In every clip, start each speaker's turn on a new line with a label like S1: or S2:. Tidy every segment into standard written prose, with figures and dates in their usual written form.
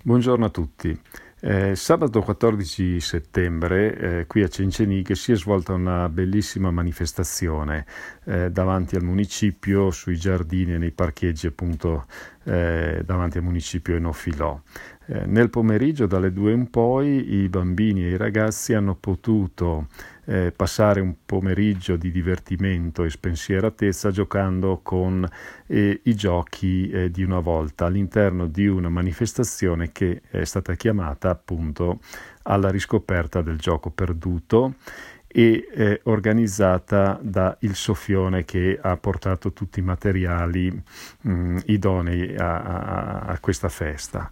S1: Buongiorno a tutti. Sabato 14 settembre qui a Cenchenighe si è svolta una bellissima manifestazione davanti al municipio, sui giardini e nei parcheggi appunto davanti al municipio Enofilò. Nel pomeriggio dalle 2 in poi i bambini e i ragazzi hanno potuto passare un pomeriggio di divertimento e spensieratezza giocando con i giochi di una volta all'interno di una manifestazione che è stata chiamata appunto alla riscoperta del gioco perduto e organizzata da Il Soffione, che ha portato tutti i materiali idonei a questa festa.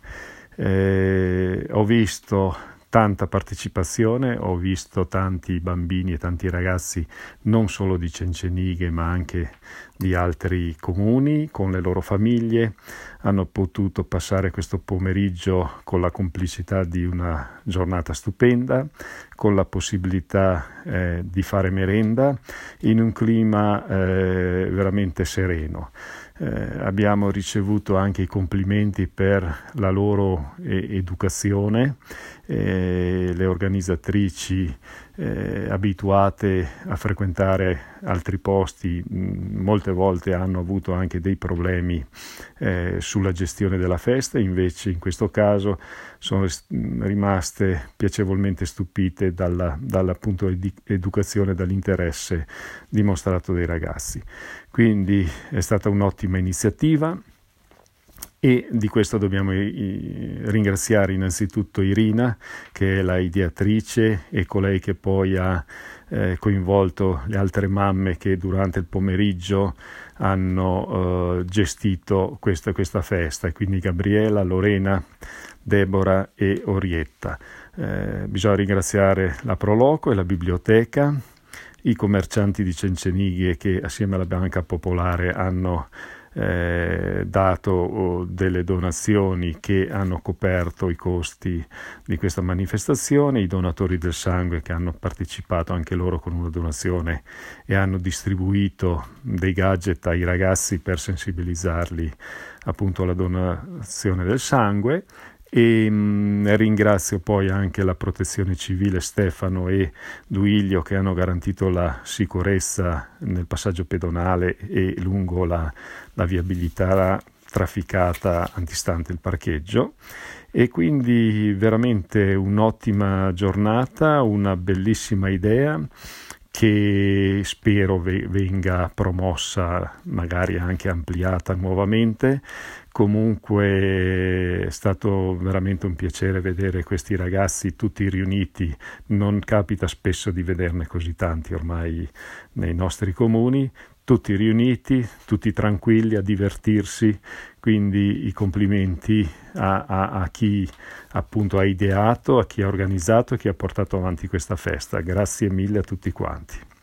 S1: Ho visto tanta partecipazione, ho visto tanti bambini e tanti ragazzi non solo di Cenchenighe ma anche di altri comuni con le loro famiglie. Hanno potuto passare questo pomeriggio con la complicità di una giornata stupenda, con la possibilità di fare merenda in un clima veramente sereno. Abbiamo ricevuto anche i complimenti per la loro educazione. Le organizzatrici abituate a frequentare altri posti molte volte hanno avuto anche dei problemi sulla gestione della festa, invece in questo caso sono rimaste piacevolmente stupite dalla appunto educazione, dall'interesse dimostrato dai ragazzi. Quindi è stata un'ottima iniziativa e di questo dobbiamo ringraziare innanzitutto Irina, che è la ideatrice e colei che poi ha coinvolto le altre mamme che durante il pomeriggio hanno gestito questa festa, quindi Gabriela, Lorena, Deborah e Orietta. Bisogna ringraziare la Proloco e la biblioteca, i commercianti di Cenchenighe che assieme alla Banca Popolare hanno dato delle donazioni che hanno coperto i costi di questa manifestazione, i donatori del sangue che hanno partecipato anche loro con una donazione e hanno distribuito dei gadget ai ragazzi per sensibilizzarli appunto alla donazione del sangue. E ringrazio poi anche la Protezione Civile Stefano e Duilio che hanno garantito la sicurezza nel passaggio pedonale e lungo la viabilità trafficata antistante il parcheggio. E quindi veramente un'ottima giornata, una bellissima idea che spero venga promossa, magari anche ampliata nuovamente. Comunque è stato veramente un piacere vedere questi ragazzi tutti riuniti, non capita spesso di vederne così tanti ormai nei nostri comuni, tutti riuniti, tutti tranquilli a divertirsi, quindi i complimenti a chi appunto ha ideato, a chi ha organizzato e chi ha portato avanti questa festa. Grazie mille a tutti quanti.